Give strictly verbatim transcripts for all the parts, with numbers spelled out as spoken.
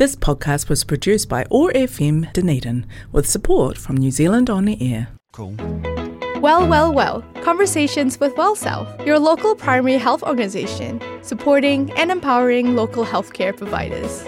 This podcast was produced by O A R F M Dunedin with support from New Zealand On the Air. Cool. Well, well, well. Conversations with WellSouth, your local primary health organisation, supporting and empowering local healthcare providers.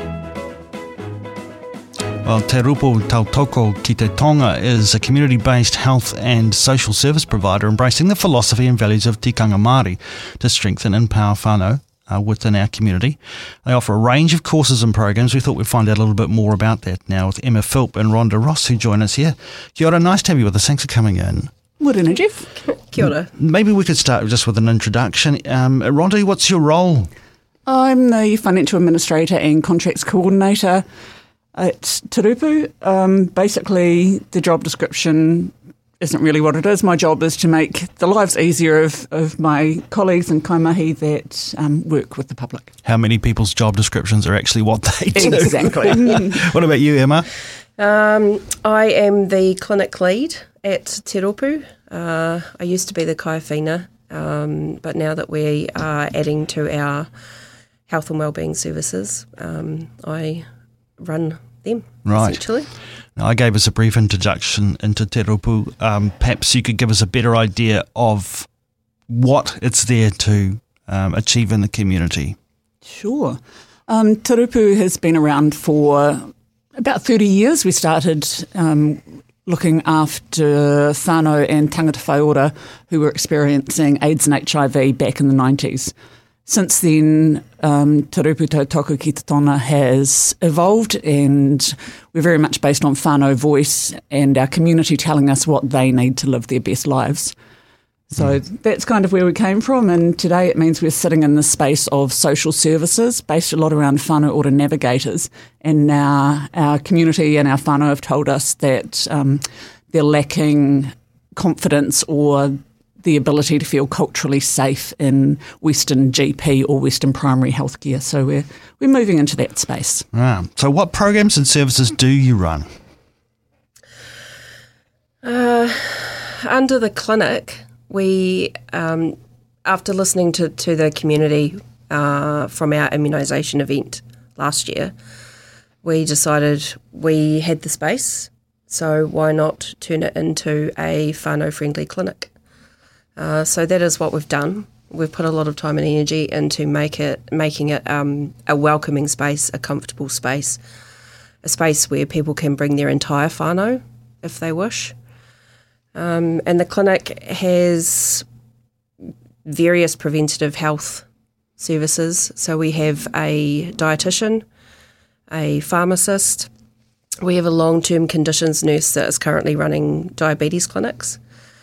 Well, Te Rupo Tautoko Ki Te Tonga is a community-based health and social service provider embracing the philosophy and values of Tikanga Māori to strengthen and empower whānau uh, within our community. They offer a range of courses and programs. We thought we'd find out a little bit more about that now with Emma Philp and Rhonda Ross who join us here. Kia ora, nice to have you with us. Thanks for coming in. Morena, Jeff. Kia ora. Maybe we could start just with an introduction. Um, Rhonda, what's your role? I'm the Financial Administrator and Contracts Coordinator at Te Rupu. Um, basically, the job description isn't really what it is. My job is to make the lives easier of, of my colleagues and kaimahi that um, work with the public. How many people's job descriptions are actually what they do? Exactly. What about you, Emma? Um, I am the clinic lead at Te Rupu. Uh, I used to be the kaiwhina, um, but now that we are adding to our health and wellbeing services, um, I run them, Right. essentially. Now, I gave us a brief introduction into Te Rupu. Um, perhaps you could give us a better idea of what it's there to um, achieve in the community. Sure. Um, Te Rupu has been around for about thirty years. We started um, looking after whānau and tangata whaiora who were experiencing AIDS and H I V back in the nineties. Since then, um, Te Rupu Tautoko Ki Te Tonga has evolved and we're very much based on whānau voice and our community telling us what they need to live their best lives. So mm. that's kind of where we came from, and today it means we're sitting in the space of social services based a lot around whānau order navigators, and now our community and our whānau have told us that um, they're lacking confidence or the ability to feel culturally safe in Western G P or Western primary healthcare. So we're we're moving into that space. Ah, so what programs and services do you run? Uh, under the clinic, we, um, after listening to, to the community uh, from our immunisation event last year, we decided we had the space, so why not turn it into a whānau-friendly clinic? Uh, so that is what we've done. We've put a lot of time and energy into make it, making it um, a welcoming space, a comfortable space, a space where people can bring their entire whānau if they wish. Um, and the clinic has various preventative health services. So we have a dietitian, a pharmacist. We have a long-term conditions nurse that is currently running diabetes clinics.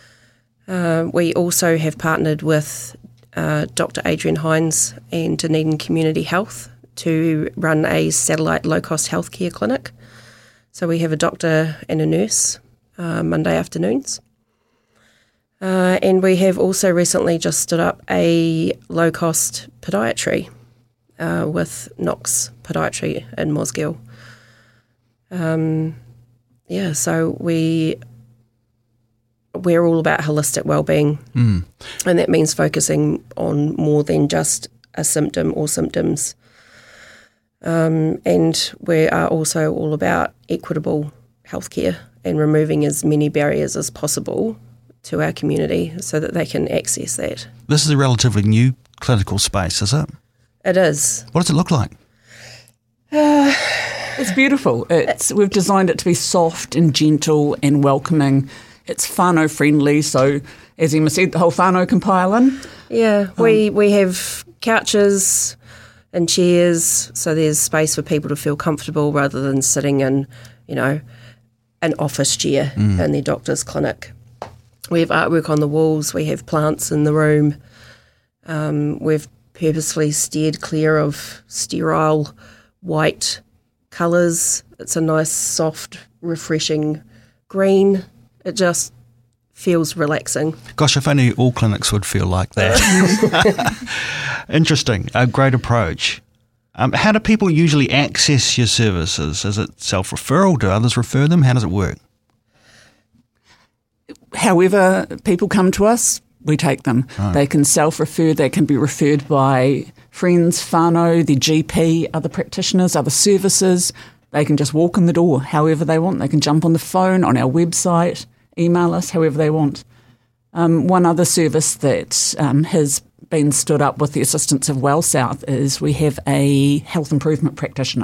Uh, we also have partnered with uh, Doctor Adrian Hines and Dunedin Community Health to run a satellite low-cost healthcare clinic. So we have a doctor and a nurse uh, Monday afternoons. Uh, and we have also recently just stood up a low-cost podiatry uh, with Knox Podiatry in Mosgiel. Um, yeah, so we... We're all about holistic wellbeing, mm. and that means focusing on more than just a symptom or symptoms. Um, and we are also all about equitable healthcare and removing as many barriers as possible to our community so that they can access that. This is a relatively new clinical space, is it? It is. What does it look like? Uh, it's beautiful. It's we've designed it to be soft and gentle and welcoming. It's whānau friendly, so as Emma said, the whole whānau can pile in. Yeah, we, um, we have couches and chairs, so there's space for people to feel comfortable rather than sitting in, you know, an office chair mm. in their doctor's clinic. We have artwork on the walls, we have plants in the room. Um, we've purposefully steered clear of sterile white colours. It's a nice, soft, refreshing green. It just feels relaxing. Gosh, if only all clinics would feel like that. Interesting. A great approach. Um, how do people usually access your services? Is it self-referral? Do others refer them? How does it work? However people come to us, we take them. Oh. They can self-refer, they can be referred by friends, whānau, their G P, other practitioners, other services. They can just walk in the door however they want. They can jump on the phone, on our website, email us, however they want. Um, one other service that um, has been stood up with the assistance of WellSouth is we have a health improvement practitioner,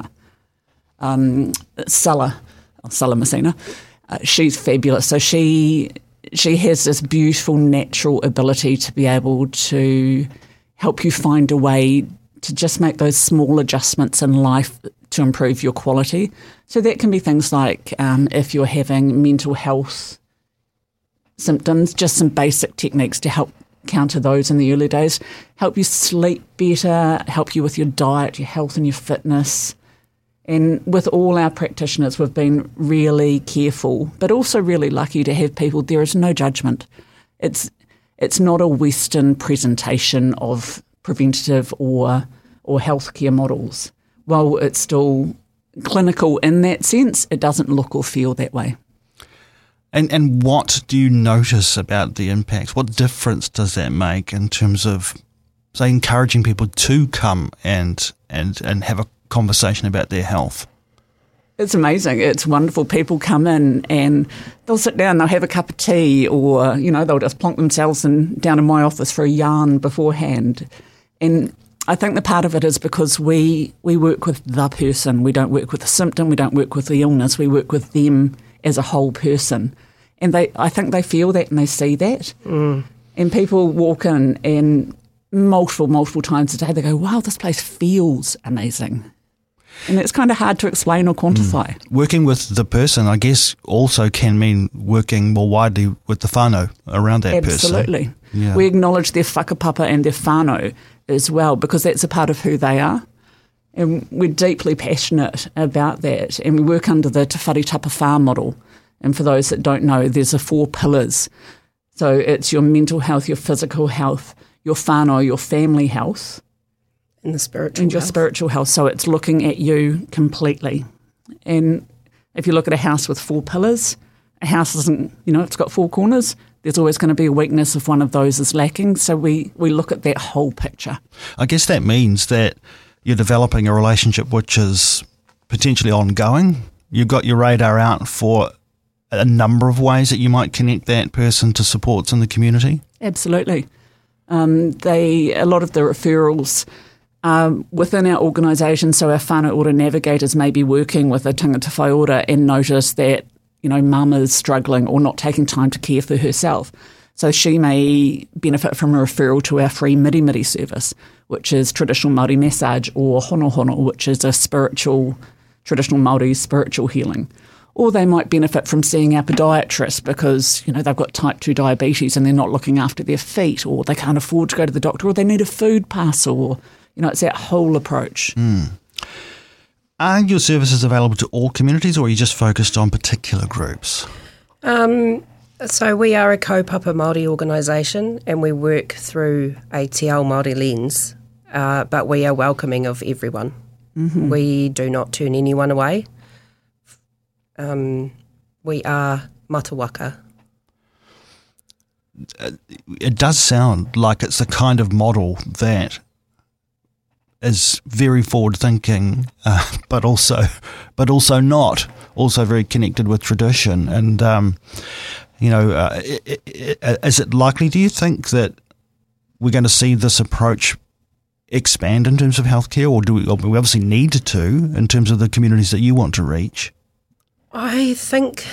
um, Sala, Sala Messina. Uh, she's fabulous. So she she has this beautiful natural ability to be able to help you find a way to just make those small adjustments in life to improve your quality. So that can be things like um, if you're having mental health symptoms, just some basic techniques to help counter those in the early days, help you sleep better, help you with your diet, your health and your fitness. And with all our practitioners, we've been really careful, but also really lucky to have people. There is no judgment. It's it's not a Western presentation of preventative or or healthcare models. While it's still clinical in that sense, it doesn't look or feel that way. And and what do you notice about the impacts? What difference does that make in terms of, say, encouraging people to come and and, and have a conversation about their health? It's amazing. It's wonderful. People come in and they'll sit down, they'll have a cup of tea, or, you know, they'll just plonk themselves in, down in my office for a yarn beforehand. And I think the part of it is because we, we work with the person. We don't work with the symptom. We don't work with the illness. We work with them as a whole person. And they, I think they feel that and they see that. Mm. And people walk in and multiple, multiple times a day they go, wow, this place feels amazing. And it's kind of hard to explain or quantify. Mm. Working with the person, I guess, also can mean working more widely with the whānau around that Absolutely. person. Absolutely. Yeah. We acknowledge their whakapapa and their whānau as well, because that's a part of who they are. And we're deeply passionate about that. And we work under the Te Whare Tapa Whā model. And for those that don't know, there's a four pillars. So it's your mental health, your physical health, your whānau, your family health. And the spiritual And your health. spiritual health. So it's looking at you completely. And if you look at a house with four pillars, a house isn't, you know, it's got four corners. There's always going to be a weakness if one of those is lacking. So we, we look at that whole picture. I guess that means that you're developing a relationship which is potentially ongoing. You've got your radar out for a number of ways that you might connect that person to supports in the community. Absolutely. Um, they a lot of the referrals um, within our organisation, so our whānau ora navigators may be working with a tangata whaiora and notice that, you know, mum is struggling or not taking time to care for herself. So she may benefit from a referral to our free miri miri service, which is traditional Māori massage, or hono hono, which is a spiritual, traditional Māori spiritual healing. Or they might benefit from seeing our podiatrist because, you know, they've got type two diabetes and they're not looking after their feet, or they can't afford to go to the doctor, or they need a food parcel, or, you know, it's that whole approach. Mm. Are your services available to all communities, or are you just focused on particular groups? Um, so we are a kaupapa Māori organisation and we work through a Te Ao Māori lens, uh, but we are welcoming of everyone. Mm-hmm. We do not turn anyone away. Um, we are matawaka. It does sound like it's the kind of model that is very forward-thinking, uh, but also, but also not, also very connected with tradition. And um, you know, uh, it, it, is it likely? Do you think that we're going to see this approach expand in terms of healthcare, or do we, we obviously need to in terms of the communities that you want to reach? I think,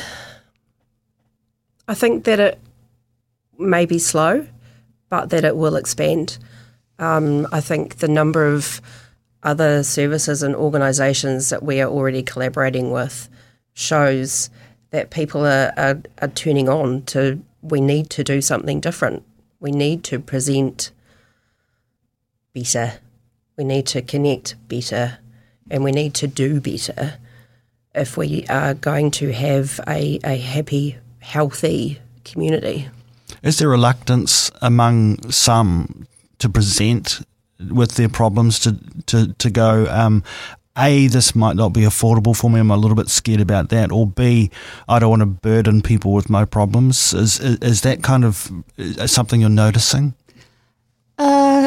I think that it may be slow, but that it will expand. Um, I think the number of other services and organisations that we are already collaborating with shows that people are, are, are turning on to, we need to do something different. We need to present better. We need to connect better, and we need to do better if we are going to have a, a happy, healthy community. Is there reluctance among some to present with their problems, to to, to go, um, A, this might not be affordable for me, I'm a little bit scared about that, or B, I don't want to burden people with my problems? Is is, is that kind of something you're noticing? Uh,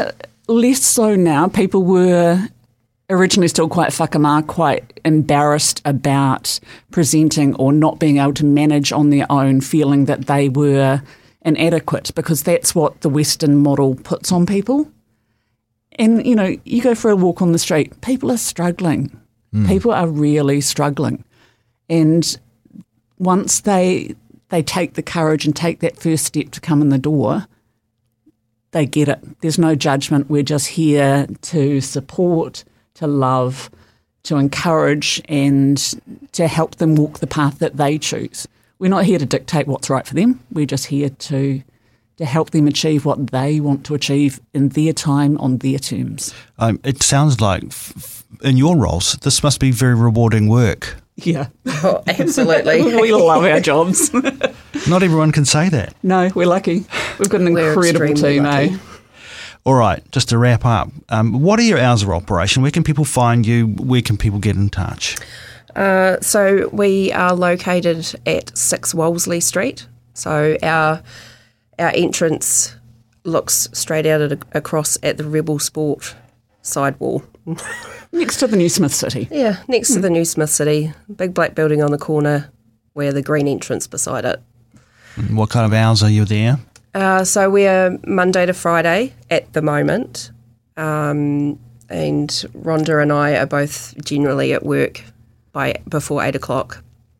less so now. People were originally still quite whakamā, quite embarrassed about presenting or not being able to manage on their own, feeling that they were inadequate, because that's what the Western model puts on people. And, you know, you go for a walk on the street, people are struggling. Mm. People are really struggling. And once they they take the courage and take that first step to come in the door, they get it. There's no judgment. We're just here to support, to love, to encourage, and to help them walk the path that they choose. We're not here to dictate what's right for them. We're just here to to help them achieve what they want to achieve in their time, on their terms. Um, it sounds like f- f- in your roles, this must be very rewarding work. Yeah. Oh, absolutely. We love our jobs. Not everyone can say that. No, we're lucky. We've got an We're incredible extremely team, lucky. eh? All right, just to wrap up, um, what are your hours of operation? Where can people find you? Where can people get in touch? Uh, so we are located at six Wolseley Street. So our our entrance looks straight out at, across at the Rebel Sport sidewall. Next to the New Smith City. Yeah, next to the New Smith City, big black building on the corner, where the green entrance beside it. What kind of hours are you there? Uh, so we're Monday to Friday at the moment, um, and Rhonda and I are both generally at work by before eight o'clock,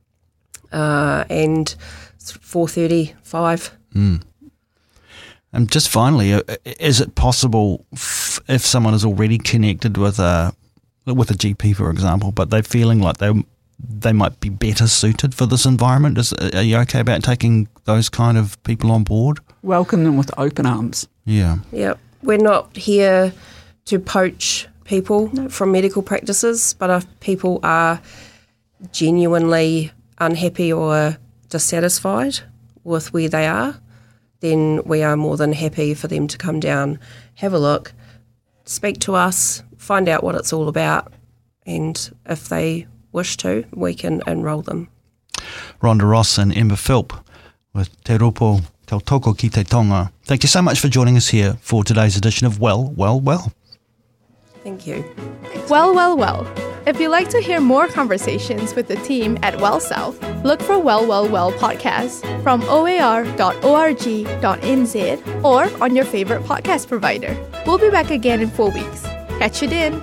uh, and it's four thirty, five. Mm. And just finally, uh, is it possible f- if someone is already connected with a with a G P, for example, but they're feeling like they they might be better suited for this environment? Is, are you okay about taking those kind of people on board? Welcome them with open arms. Yeah. Yep. We're not here to poach people no. from medical practices, but if people are genuinely unhappy or dissatisfied with where they are, then we are more than happy for them to come down, have a look, speak to us, find out what it's all about, and if they wish to, we can enrol them. Rhonda Ross and Emma Philp with Te Ropo Tautoko Ki Te Tonga. Thank you so much for joining us here for today's edition of Well, Well, Well. Thank you. Well, well, well. If you'd like to hear more conversations with the team at Well South, look for Well, Well, Well podcast from o a r dot org dot n z or on your favorite podcast provider. We'll be back again in four weeks. Catch you then.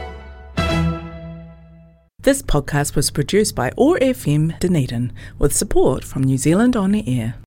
This podcast was produced by O A R F M Dunedin with support from New Zealand On the Air.